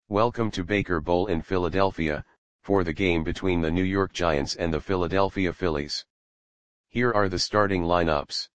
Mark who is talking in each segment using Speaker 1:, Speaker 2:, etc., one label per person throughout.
Speaker 1: Welcome to Baker Bowl in Philadelphia, for the game between the New York Giants and the Philadelphia Phillies. Here are the starting lineups.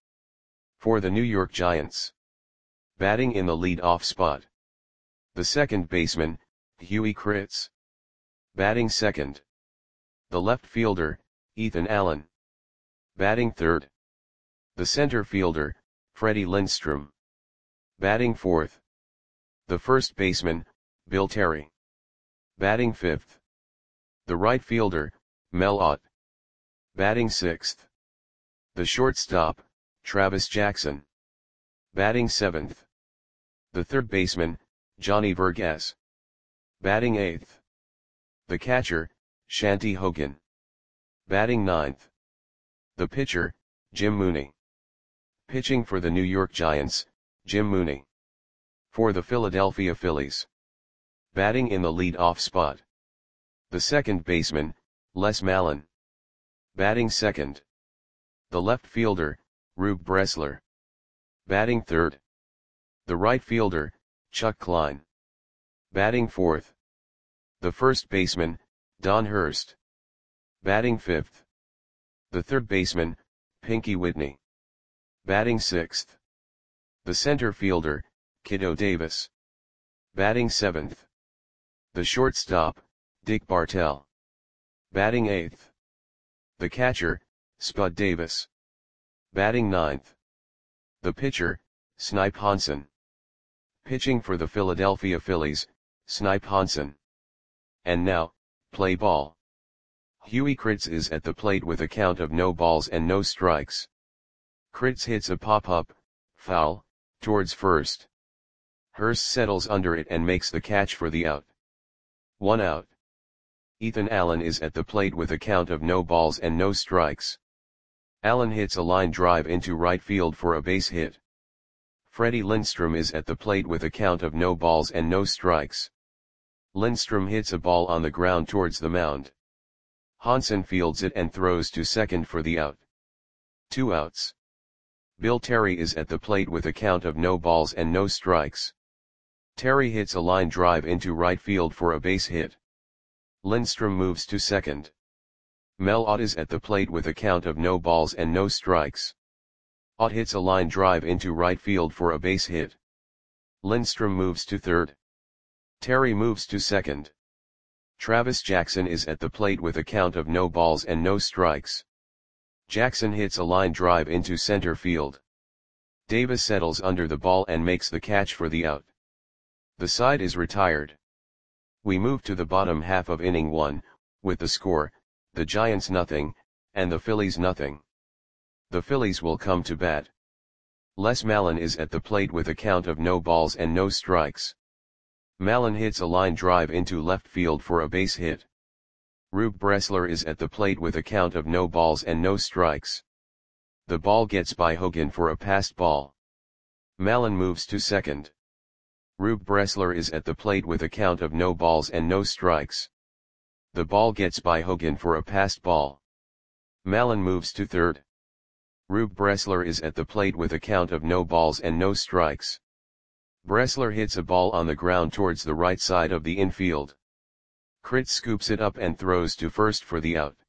Speaker 1: For the New York Giants. Batting in the lead-off spot. The second baseman, Huey Kritz. Batting second. The left fielder, Ethan Allen. Batting third. The center fielder, Freddie Lindstrom. Batting fourth. The first baseman, Bill Terry. Batting fifth. The right fielder, Mel Ott. Batting sixth. The shortstop, Travis Jackson. Batting seventh. The third baseman, Johnny Verghese. Batting eighth. The catcher, Shanty Hogan. Batting ninth. The pitcher, Jim Mooney. Pitching for the New York Giants, Jim Mooney. For the Philadelphia Phillies. Batting in the lead-off spot. The second baseman, Les Mallon. Batting second. The left fielder, Rube Bressler. Batting third. The right fielder, Chuck Klein. Batting fourth. The first baseman, Don Hurst. Batting fifth. The third baseman, Pinky Whitney. Batting sixth. The center fielder, Kiddo Davis. Batting seventh. The shortstop, Dick Bartell. Batting eighth. The catcher, Spud Davis. Batting ninth. The pitcher, Snipe Hansen. Pitching for the Philadelphia Phillies, Snipe Hansen. And now, play ball. Huey Kritz is at the plate with a count of no balls and no strikes. Kritz hits a pop-up, foul, towards first. Hurst settles under it and makes the catch for the out. 1 out. Ethan Allen is at the plate with a count of no balls and no strikes. Allen hits a line drive into right field for a base hit. Freddie Lindstrom is at the plate with a count of no balls and no strikes. Lindstrom hits a ball on the ground towards the mound. Hansen fields it and throws to second for the out. 2 outs. Bill Terry is at the plate with a count of no balls and no strikes. Terry hits a line drive into right field for a base hit. Lindstrom moves to second. Mel Ott is at the plate with a count of no balls and no strikes. Ott hits a line drive into right field for a base hit. Lindstrom moves to third. Terry moves to second. Travis Jackson is at the plate with a count of no balls and no strikes. Jackson hits a line drive into center field. Davis settles under the ball and makes the catch for the out. The side is retired. We move to the bottom half of inning 1, with the score, the Giants nothing, and the Phillies nothing. The Phillies will come to bat. Les Mallon is at the plate with a count of no balls and no strikes. Mallon hits a line drive into left field for a base hit. Rube Bressler is at the plate with a count of no balls and no strikes. The ball gets by Hogan for a passed ball. Mallon moves to second. Rube Bressler is at the plate with a count of no balls and no strikes. The ball gets by Hogan for a passed ball. Mallon moves to third. Rube Bressler is at the plate with a count of no balls and no strikes. Bressler hits a ball on the ground towards the right side of the infield. Kritz scoops it up and throws to first for the out.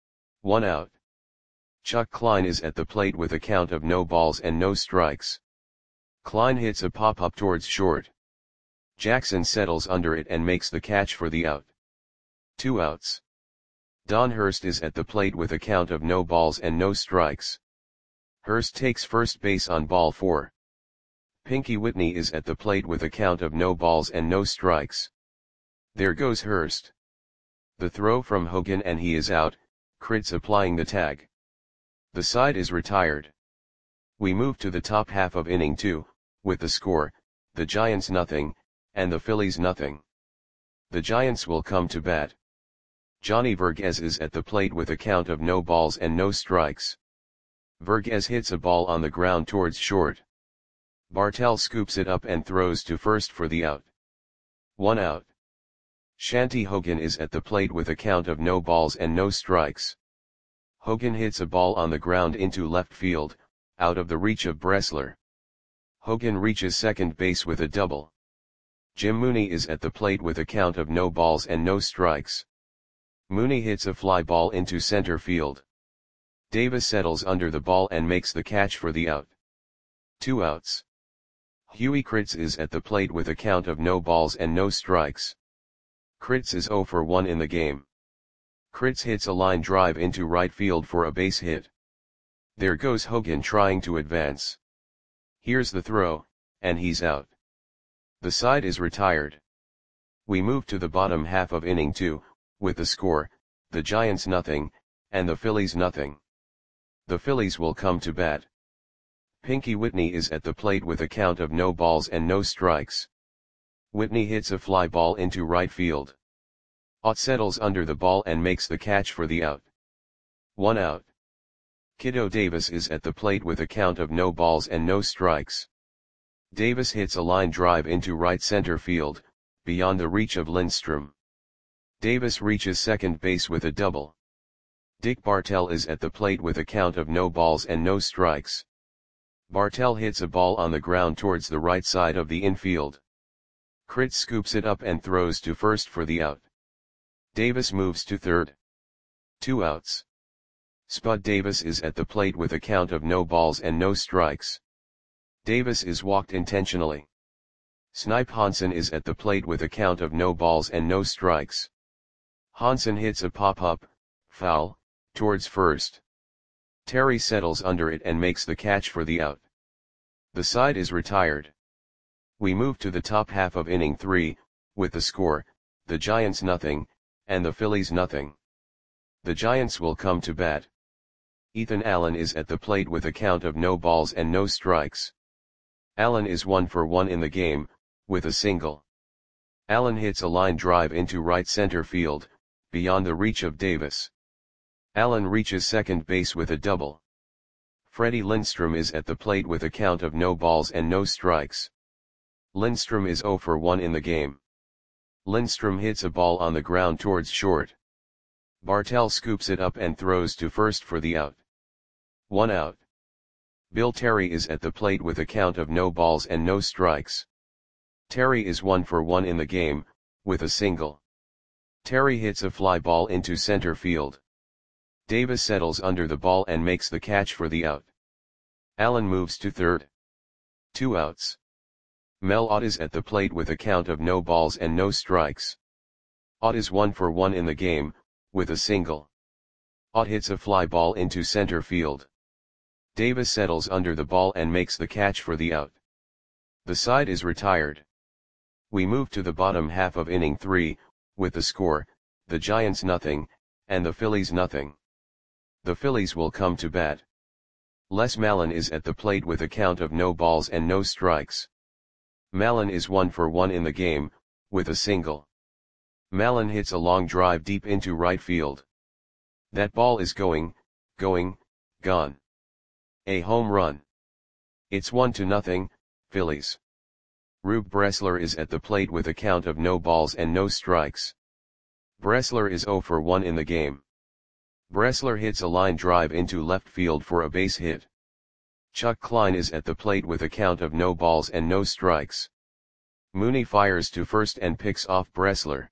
Speaker 1: 1 out. Chuck Klein is at the plate with a count of no balls and no strikes. Klein hits a pop-up towards short. Jackson settles under it and makes the catch for the out. 2 outs. Don Hurst is at the plate with a count of no balls and no strikes. Hurst takes first base on ball 4. Pinky Whitney is at the plate with a count of no balls and no strikes. There goes Hurst. The throw from Hogan and he is out, Kritz applying the tag. The side is retired. We move to the top half of inning 2, with the score, the Giants nothing, and the Phillies nothing. The Giants will come to bat. Johnny Verghese is at the plate with a count of no balls and no strikes. Verghese hits a ball on the ground towards short. Bartell scoops it up and throws to first for the out. 1 out. Shanty Hogan is at the plate with a count of no balls and no strikes. Hogan hits a ball on the ground into left field, out of the reach of Bressler. Hogan reaches second base with a double. Jim Mooney is at the plate with a count of no balls and no strikes. Mooney hits a fly ball into center field. Davis settles under the ball and makes the catch for the out. 2 outs. Huey Kritz is at the plate with a count of no balls and no strikes. Kritz is 0 for 1 in the game. Kritz hits a line drive into right field for a base hit. There goes Hogan trying to advance. Here's the throw, and he's out. The side is retired. We move to the bottom half of inning 2, with the score, the Giants nothing, and the Phillies nothing. The Phillies will come to bat. Pinky Whitney is at the plate with a count of no balls and no strikes. Whitney hits a fly ball into right field. Ott settles under the ball and makes the catch for the out. 1 out. Kiddo Davis is at the plate with a count of no balls and no strikes. Davis hits a line drive into right center field, beyond the reach of Lindstrom. Davis reaches second base with a double. Dick Bartell is at the plate with a count of no balls and no strikes. Bartell hits a ball on the ground towards the right side of the infield. Kritz scoops it up and throws to first for the out. Davis moves to third. 2 outs. Spud Davis is at the plate with a count of no balls and no strikes. Davis is walked intentionally. Snipe Hansen is at the plate with a count of no balls and no strikes. Hansen hits a pop-up, foul, towards first. Terry settles under it and makes the catch for the out. The side is retired. We move to the top half of inning 3, with the score, the Giants nothing, and the Phillies nothing. The Giants will come to bat. Ethan Allen is at the plate with a count of no balls and no strikes. Allen is 1 for 1 in the game, with a single. Allen hits a line drive into right center field, beyond the reach of Davis. Allen reaches second base with a double. Freddie Lindstrom is at the plate with a count of no balls and no strikes. Lindstrom is 0 for 1 in the game. Lindstrom hits a ball on the ground towards short. Bartell scoops it up and throws to first for the out. 1 out. Bill Terry is at the plate with a count of no balls and no strikes. Terry is 1 for 1 in the game, with a single. Terry hits a fly ball into center field. Davis settles under the ball and makes the catch for the out. Allen moves to third. 2 outs. Mel Ott is at the plate with a count of no balls and no strikes. Ott is 1 for 1 in the game, with a single. Ott hits a fly ball into center field. Davis settles under the ball and makes the catch for the out. The side is retired. We move to the bottom half of inning 3, with the score, the Giants nothing, and the Phillies nothing. The Phillies will come to bat. Les Mallon is at the plate with a count of no balls and no strikes. Mallon is 1 for 1 in the game, with a single. Mallon hits a long drive deep into right field. That ball is going, gone. A home run. It's 1-0, Phillies. Rube Bressler is at the plate with a count of no balls and no strikes. Bressler is 0 for 1 in the game. Bressler hits a line drive into left field for a base hit. Chuck Klein is at the plate with a count of no balls and no strikes. Mooney fires to first and picks off Bressler.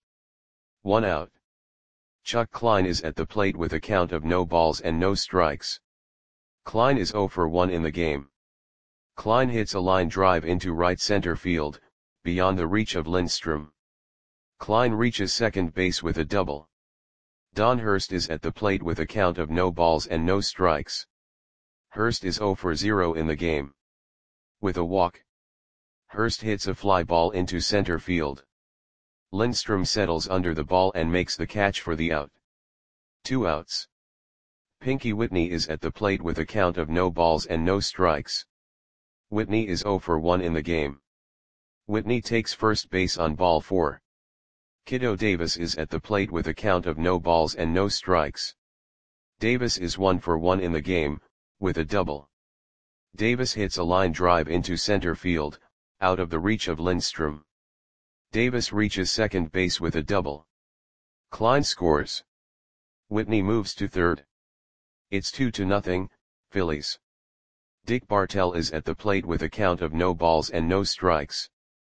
Speaker 1: 1 out. Chuck Klein is at the plate with a count of no balls and no strikes. Klein is 0 for 1 in the game. Klein hits a line drive into right center field, beyond the reach of Lindstrom. Klein reaches second base with a double. Don Hurst is at the plate with a count of no balls and no strikes. Hurst is 0 for 0 in the game. With a walk. Hurst hits a fly ball into center field. Lindstrom settles under the ball and makes the catch for the out. 2 outs. Pinky Whitney is at the plate with a count of no balls and no strikes. Whitney is 0 for 1 in the game. Whitney takes first base on ball 4. Kiddo Davis is at the plate with a count of no balls and no strikes. Davis is 1 for 1 in the game, with a double. Davis hits a line drive into center field, out of the reach of Lindstrom. Davis reaches second base with a double. Klein scores. Whitney moves to third. It's 2-0, Phillies. Dick Bartell is at the plate with a count of no balls and no strikes.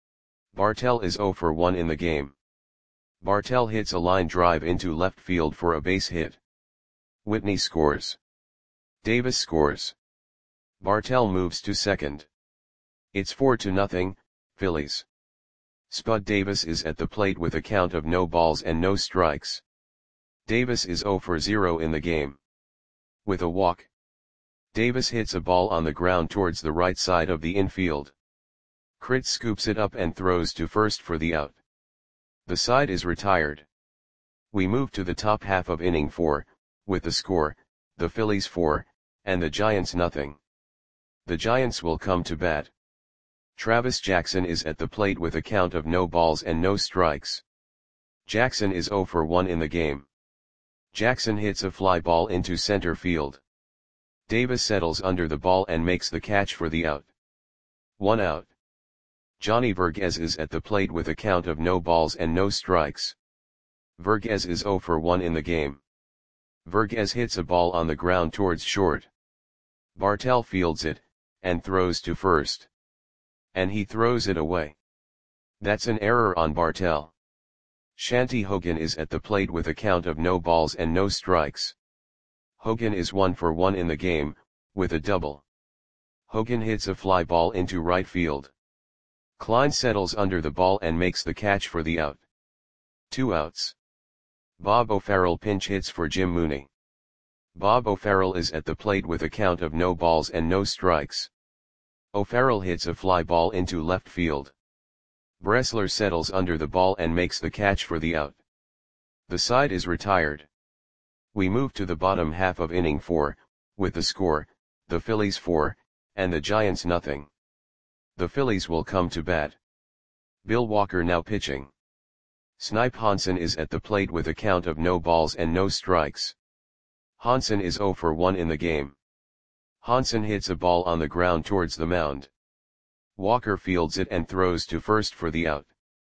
Speaker 1: Bartell is 0 for 1 in the game. Bartell hits a line drive into left field for a base hit. Whitney scores. Davis scores. Bartell moves to second. It's 4-0, Phillies. Spud Davis is at the plate with a count of no balls and no strikes. Davis is 0 for 0 in the game. With a walk. Davis hits a ball on the ground towards the right side of the infield. Kritz scoops it up and throws to first for the out. The side is retired. We move to the top half of inning 4, with the score, the Phillies 4, and the Giants nothing. The Giants will come to bat. Travis Jackson is at the plate with a count of no balls and no strikes. Jackson is 0 for 1 in the game. Jackson hits a fly ball into center field. Davis settles under the ball and makes the catch for the out. 1 out. Johnny Verghese is at the plate with a count of no balls and no strikes. Verghese is 0 for 1 in the game. Verghese hits a ball on the ground towards short. Bartell fields it, and throws to first. And he throws it away. That's an error on Bartell. Shanti Hogan is at the plate with a count of no balls and no strikes. Hogan is 1 for 1 in the game, with a double. Hogan hits a fly ball into right field. Klein settles under the ball and makes the catch for the out. 2 outs. Bob O'Farrell pinch hits for Jim Mooney. Bob O'Farrell is at the plate with a count of no balls and no strikes. O'Farrell hits a fly ball into left field. Bressler settles under the ball and makes the catch for the out. The side is retired. We move to the bottom half of inning 4, with the score, the Phillies 4, and the Giants nothing. The Phillies will come to bat. Bill Walker now pitching. Snipe Hansen is at the plate with a count of no balls and no strikes. Hansen is 0 for 1 in the game. Hansen hits a ball on the ground towards the mound. Walker fields it and throws to first for the out.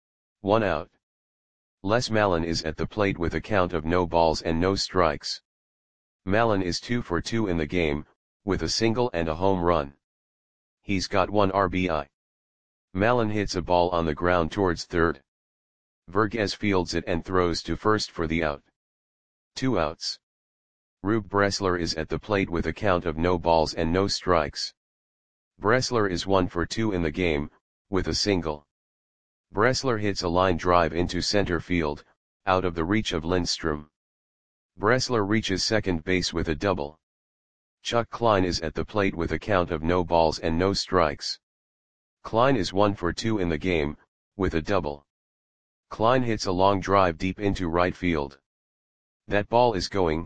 Speaker 1: 1 out. Les Malin is at the plate with a count of no balls and no strikes. Malin is 2 for 2 in the game, with a single and a home run. He's got 1 RBI. Malin hits a ball on the ground towards third. Verghese fields it and throws to first for the out. 2 outs. Rube Bressler is at the plate with a count of no balls and no strikes. Bressler is 1 for 2 in the game, with a single. Bressler hits a line drive into center field, out of the reach of Lindstrom. Bressler reaches second base with a double. Chuck Klein is at the plate with a count of no balls and no strikes. Klein is 1 for 2 in the game, with a double. Klein hits a long drive deep into right field. That ball is gone.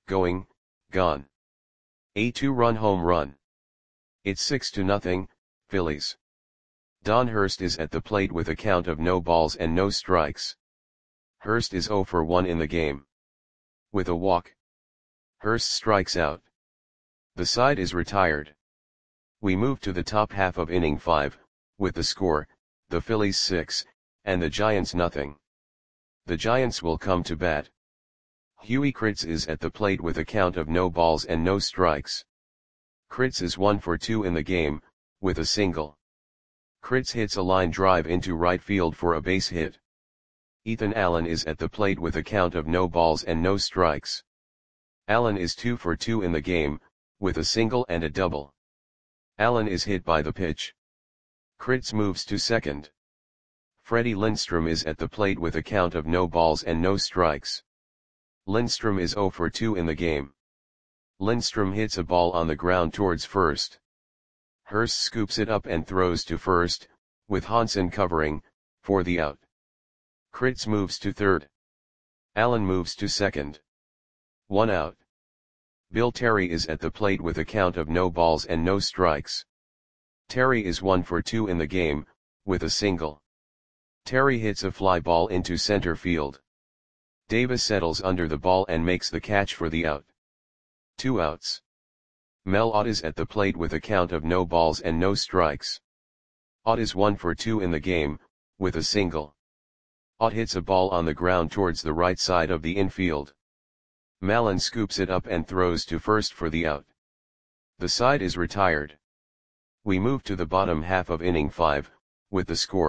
Speaker 1: A 2-run home run. It's 6-0, Phillies. Don Hurst is at the plate with a count of no balls and no strikes. Hurst is 0 for 1 in the game. With a walk. Hurst strikes out. The side is retired. We move to the top half of inning 5, with the score, the Phillies 6, and the Giants nothing. The Giants will come to bat. Huey Kritz is at the plate with a count of no balls and no strikes. Kritz is 1 for 2 in the game, with a single. Kritz hits a line drive into right field for a base hit. Ethan Allen is at the plate with a count of no balls and no strikes. Allen is 2 for 2 in the game, with a single and a double. Allen is hit by the pitch. Kritz moves to second. Freddie Lindstrom is at the plate with a count of no balls and no strikes. Lindstrom is 0 for 2 in the game. Lindstrom hits a ball on the ground towards first. Hurst scoops it up and throws to first, with Hansen covering, for the out. Kritz moves to third. Allen moves to second. 1 out. Bill Terry is at the plate with a count of no balls and no strikes. Terry is 1 for 2 in the game, with a single. Terry hits a fly ball into center field. Davis settles under the ball and makes the catch for the out. 2 outs. Mel Ott is at the plate with a count of no balls and no strikes. Ott is 1 for 2 in the game, with a single. Ott hits a ball on the ground towards the right side of the infield. Malin scoops it up and throws to first for the out. The side is retired. We move to the bottom half of inning 5, with the score,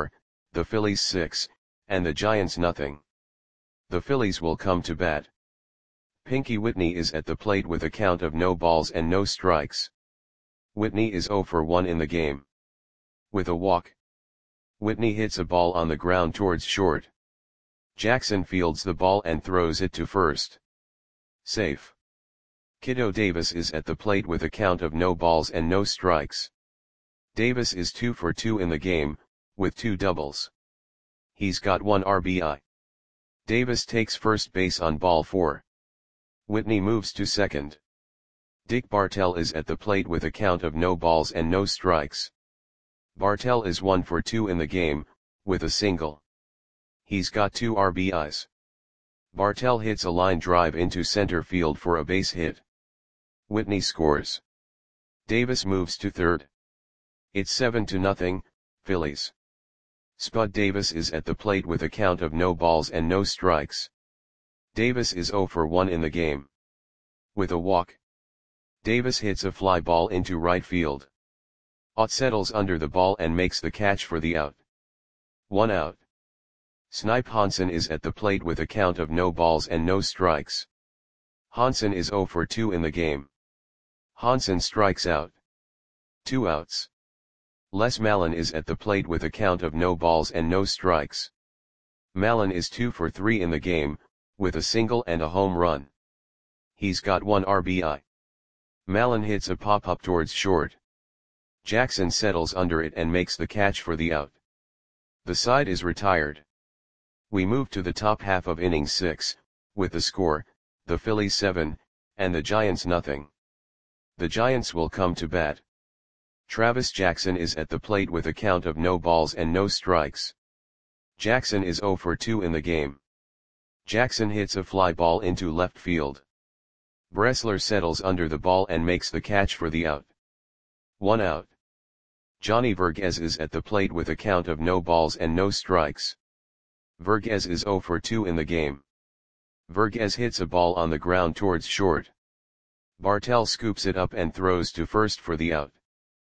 Speaker 1: the Phillies 6, and the Giants nothing. The Phillies will come to bat. Pinky Whitney is at the plate with a count of no balls and no strikes. Whitney is 0 for 1 in the game. With a walk. Whitney hits a ball on the ground towards short. Jackson fields the ball and throws it to first. Safe. Kiddo Davis is at the plate with a count of no balls and no strikes. Davis is 2 for 2 in the game, with 2 doubles. He's got 1 RBI. Davis takes first base on ball 4. Whitney moves to second. Dick Bartell is at the plate with a count of no balls and no strikes. Bartell is 1 for 2 in the game, with a single. He's got 2 RBIs. Bartell hits a line drive into center field for a base hit. Whitney scores. Davis moves to third. It's 7-0, Phillies. Spud Davis is at the plate with a count of no balls and no strikes. Davis is 0 for 1 in the game. With a walk. Davis hits a fly ball into right field. Ott settles under the ball and makes the catch for the out. 1 out. Snipe Hansen is at the plate with a count of no balls and no strikes. Hansen is 0 for 2 in the game. Hansen strikes out. 2 outs. Les Malin is at the plate with a count of no balls and no strikes. Malin is 2 for 3 in the game, with a single and a home run. He's got 1 RBI. Malin hits a pop-up towards short. Jackson settles under it and makes the catch for the out. The side is retired. We move to the top half of inning 6, with the score, the Phillies 7, and the Giants nothing. The Giants will come to bat. Travis Jackson is at the plate with a count of no balls and no strikes. Jackson is 0 for 2 in the game. Jackson hits a fly ball into left field. Bressler settles under the ball and makes the catch for the out. 1 out. Johnny Verghese is at the plate with a count of no balls and no strikes. Verghese is 0 for 2 in the game. Verghese hits a ball on the ground towards short. Bartell scoops it up and throws to first for the out.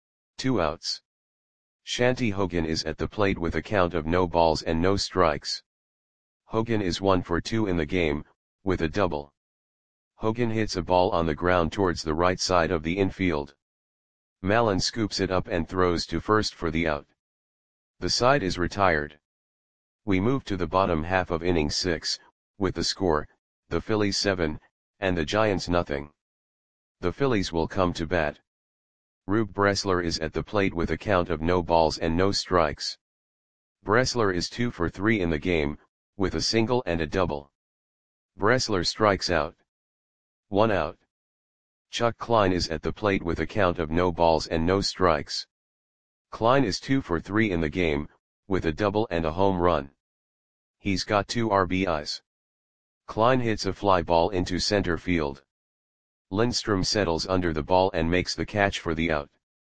Speaker 1: 2 outs. Shanti Hogan is at the plate with a count of no balls and no strikes. Hogan is 1 for 2 in the game, with a double. Hogan hits a ball on the ground towards the right side of the infield. Malin scoops it up and throws to first for the out. The side is retired. We move to the bottom half of inning 6, with the score, the Phillies 7, and the Giants nothing. The Phillies will come to bat. Rube Bressler is at the plate with a count of no balls and no strikes. Bressler is 2 for 3 in the game, with a single and a double. Bressler strikes out. 1 out. Chuck Klein is at the plate with a count of no balls and no strikes. Klein is 2 for 3 in the game, with a double and a home run. He's got 2 RBIs. Klein hits a fly ball into center field. Lindstrom settles under the ball and makes the catch for the out.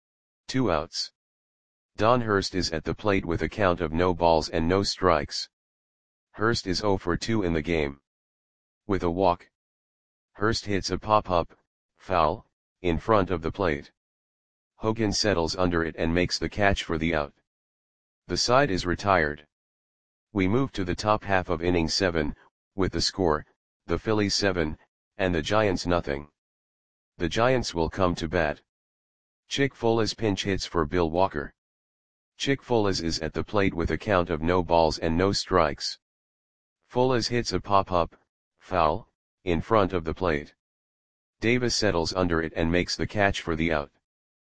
Speaker 1: 2 outs. Don Hurst is at the plate with a count of no balls and no strikes. Hurst is 0 for 2 in the game. With a walk. Hurst hits a pop-up, foul, in front of the plate. Hogan settles under it and makes the catch for the out. The side is retired. We move to the top half of inning 7, with the score, the Phillies 7, and the Giants nothing. The Giants will come to bat. Chick Folas pinch hits for Bill Walker. Chick Folas is at the plate with a count of no balls and no strikes. Folas hits a pop-up, foul, in front of the plate. Davis settles under it and makes the catch for the out.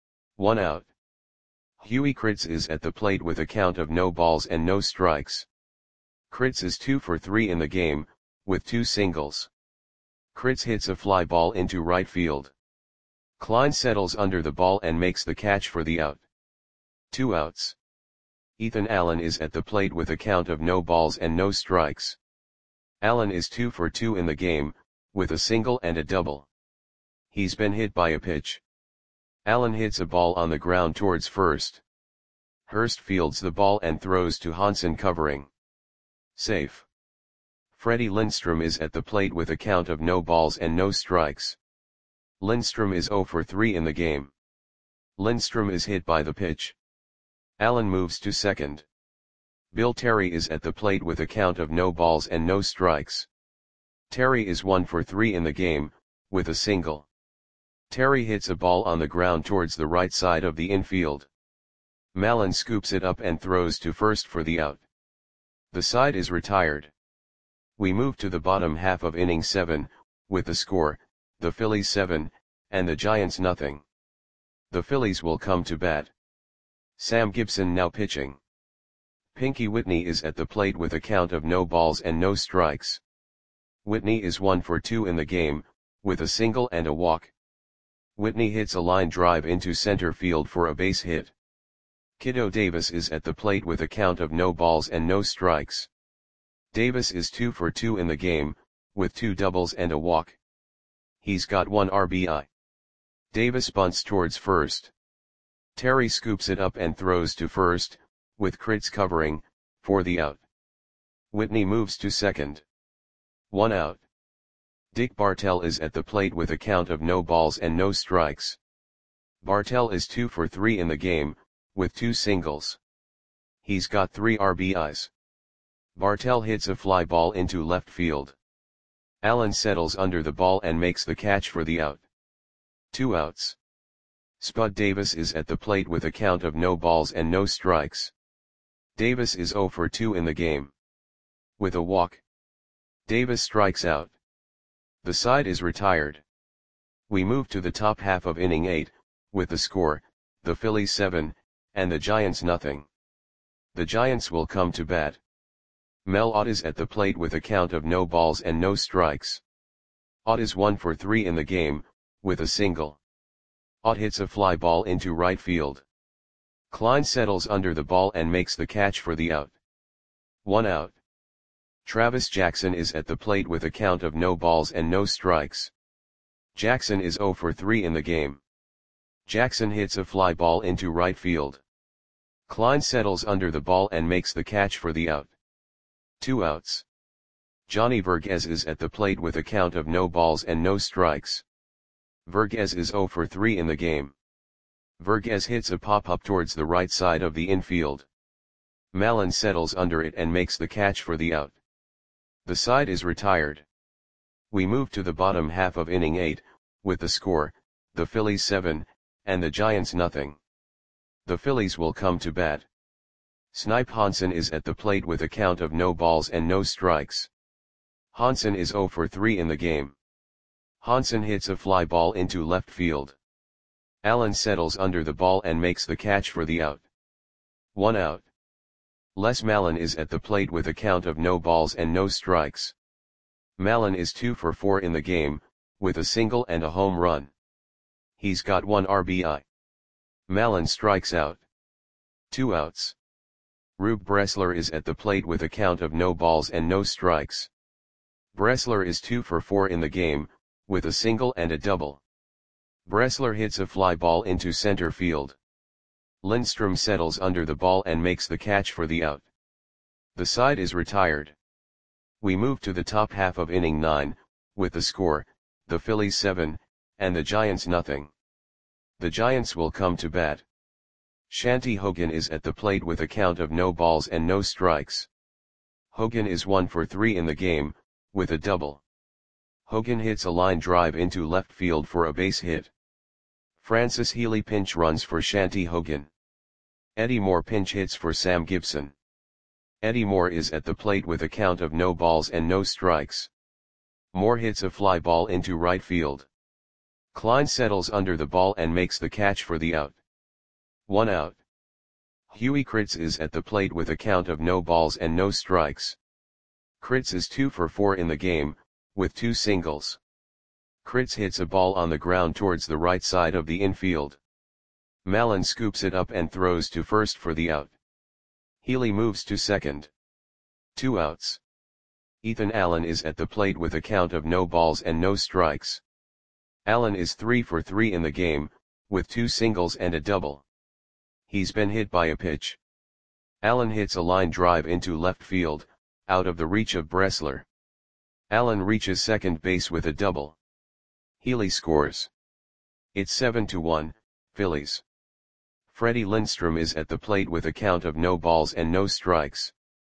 Speaker 1: 1 out. Huey Kritz is at the plate with a count of no balls and no strikes. Kritz is 2 for 3 in the game, with 2 singles. Kritz hits a fly ball into right field. Klein settles under the ball and makes the catch for the out. 2 outs. Ethan Allen is at the plate with a count of no balls and no strikes. Allen is 2 for 2 in the game, with a single and a double. He's been hit by a pitch. Allen hits a ball on the ground towards first. Hurst fields the ball and throws to Hansen covering. Safe. Freddie Lindstrom is at the plate with a count of no balls and no strikes. Lindstrom is 0 for 3 in the game. Lindstrom is hit by the pitch. Allen moves to second. Bill Terry is at the plate with a count of no balls and no strikes. Terry is 1 for 3 in the game, with a single. Terry hits a ball on the ground towards the right side of the infield. Mallon scoops it up and throws to first for the out. The side is retired. We move to the bottom half of inning 7, with the score, the Phillies 7, and the Giants nothing. The Phillies will come to bat. Sam Gibson now pitching. Pinky Whitney is at the plate with a count of no balls and no strikes. Whitney is 1 for 2 in the game, with a single and a walk. Whitney hits a line drive into center field for a base hit. Kiddo Davis is at the plate with a count of no balls and no strikes. Davis is 2 for 2 in the game, with 2 doubles and a walk. He's got 1 RBI. Davis bunts towards first. Terry scoops it up and throws to first, with Kritz covering, for the out. Whitney moves to second. 1 out. Dick Bartell is at the plate with a count of no balls and no strikes. Bartell is 2 for 3 in the game, with 2 singles. He's got 3 RBIs. Bartell hits a fly ball into left field. Allen settles under the ball and makes the catch for the out. 2 outs. Spud Davis is at the plate with a count of no balls and no strikes. Davis is 0 for 2 in the game. With a walk, Davis strikes out. The side is retired. We move to the top half of inning 8, with the score, the Phillies 7, and the Giants nothing. The Giants will come to bat. Mel Ott is at the plate with a count of no balls and no strikes. Ott is 1 for 3 in the game, with a single. Ott hits a fly ball into right field. Klein settles under the ball and makes the catch for the out. 1 out. Travis Jackson is at the plate with a count of no balls and no strikes. Jackson is 0 for 3 in the game. Jackson hits a fly ball into right field. Klein settles under the ball and makes the catch for the out. 2 outs. Johnny Verghese is at the plate with a count of no balls and no strikes. Verghese is 0 for 3 in the game. Verghese hits a pop-up towards the right side of the infield. Mallon settles under it and makes the catch for the out. The side is retired. We move to the bottom half of inning 8, with the score, the Phillies 7, and the Giants nothing. The Phillies will come to bat. Snipe Hansen is at the plate with a count of no balls and no strikes. Hansen is 0 for 3 in the game. Hansen hits a fly ball into left field. Allen settles under the ball and makes the catch for the out. 1 out. Les Mallon is at the plate with a count of no balls and no strikes. Mallon is 2 for 4 in the game, with a single and a home run. He's got 1 RBI. Mallon strikes out. 2 outs. Rube Bressler is at the plate with a count of no balls and no strikes. Bressler is 2 for 4 in the game, with a single and a double. Bressler hits a fly ball into center field. Lindstrom settles under the ball and makes the catch for the out. The side is retired. We move to the top half of inning 9, with the score, the Phillies 7, and the Giants nothing. The Giants will come to bat. Shanty Hogan is at the plate with a count of no balls and no strikes. Hogan is 1 for 3 in the game, with a double. Hogan hits a line drive into left field for a base hit. Francis Healy pinch runs for Shanty Hogan. Eddie Moore pinch hits for Sam Gibson. Eddie Moore is at the plate with a count of no balls and no strikes. Moore hits a fly ball into right field. Klein settles under the ball and makes the catch for the out. 1 out. Huey Kritz is at the plate with a count of no balls and no strikes. Kritz is 2 for 4 in the game, with 2 singles. Kritz hits a ball on the ground towards the right side of the infield. Mallon scoops it up and throws to first for the out. Healy moves to second. 2 outs. Ethan Allen is at the plate with a count of no balls and no strikes. Allen is 3 for 3 in the game, with 2 singles and a double. He's been hit by a pitch. Allen hits a line drive into left field, out of the reach of Bressler. Allen reaches second base with a double. Healy scores. It's 7-1, Phillies. Freddie Lindstrom is at the plate with a count of no balls and no strikes.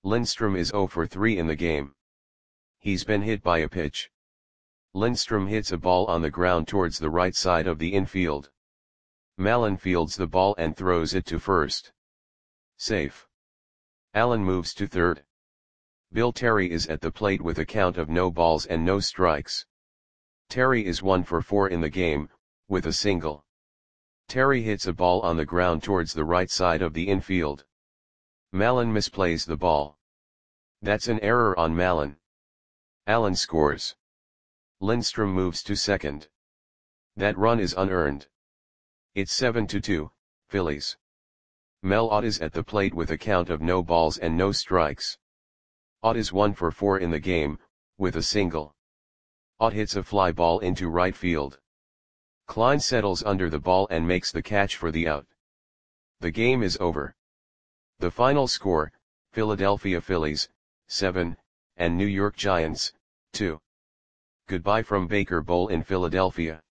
Speaker 1: Lindstrom is 0 for 3 in the game. He's been hit by a pitch. Lindstrom hits a ball on the ground towards the right side of the infield. Mallon fields the ball and throws it to first. Safe. Allen moves to third. Bill Terry is at the plate with a count of no balls and no strikes. Terry is 1 for 4 in the game, with a single. Terry hits a ball on the ground towards the right side of the infield. Mallon misplays the ball. That's an error on Mallon. Allen scores. Lindstrom moves to second. That run is unearned. It's 7-2, Phillies. Mel Ott is at the plate with a count of no balls and no strikes. Ott is 1 for 4 in the game, with a single. Ott hits a fly ball into right field. Klein settles under the ball and makes the catch for the out. The game is over. The final score, Philadelphia Phillies, 7, and New York Giants, 2. Goodbye from Baker Bowl in Philadelphia.